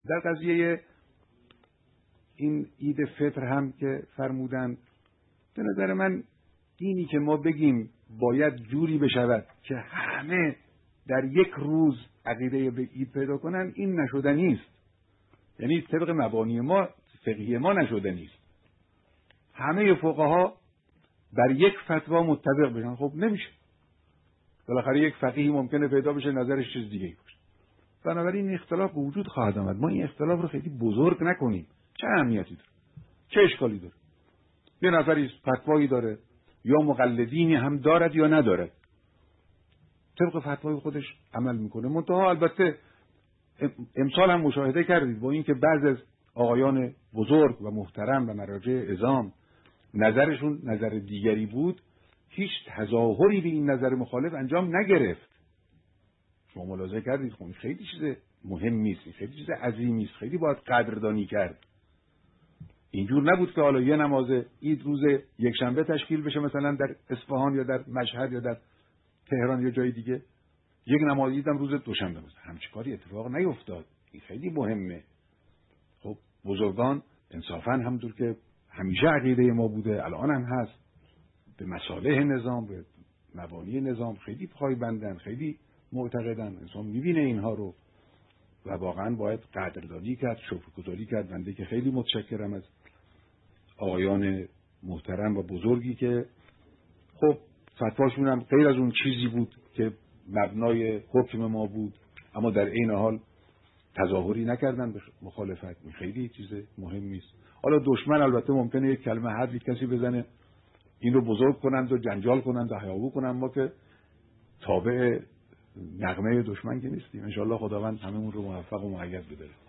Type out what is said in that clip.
در قضیه این عید فطر هم که فرمودن، به نظر من اینی که ما بگیم باید جوری بشود که همه در یک روز عقیده به عید پیدا کنن، این نشدنی است. یعنی طبق مبانی ما فقهی ما نشدنی است. همه فقها بر یک فتوا متفق بشن، خب نمیشه. بالاخره یک فقیهی ممکنه پیدا بشه نظرش چیز دیگه باشه. بنابراین این اختلاف وجود خواهد آمد. ما این اختلاف رو خیلی بزرگ نکنیم. چه اهمیتی داره؟ چه اشکالی داره؟ یه نفری فتوایی داره، یا مقلدینی هم دارد یا ندارد، طبق فتوای خودش عمل میکنه. منتها البته امسال هم مشاهده کردید با اینکه بعضی از آقایان بزرگ و محترم و مراجع عظام نظرشون نظر دیگری بود، هیچ تظاهری به این نظر مخالف انجام نگرفت. شما ملاحظه کردید خب خیلی چیز مهمی است، خیلی چیز عظیمی است، خیلی باید قدردانی کرد. اینجور نبود که حالا یه نماز عید روز یک شنبه تشکیل بشه مثلا در اصفهان یا در مشهد یا در تهران یا جای دیگه، یک نماز عید هم روز دوشنبه مثلا. همچین کاری اتفاق نیفتاد. این خیلی مهمه. خب بزرگان انصافاً همونطور که همیشه عقیده ما بوده، الان هم هست، به مصالح نظام، به مبانی نظام خیلی پایبندن، خیلی معتقدن. انسان میبینه اینها رو و واقعا باید قدردانی کرد، شکرگزاری کرد. بنده که خیلی متشکرم از آقایان محترم و بزرگی که خب فتواشون هم غیر از اون چیزی بود که مبنای حکم ما بود، اما در عین حال تظاهری نکردن به مخالفت. این خیلی چیز مهمی است. حالا دشمن البته ممکنه یک کلمه حرفی کسی بزنه این رو بزرگ کنند و جنجال کنند و هیاهو کنند. ما که تابع نغمه دشمن که نیستیم. ان شاءالله خداوند هممون رو موفق و مؤید بداره.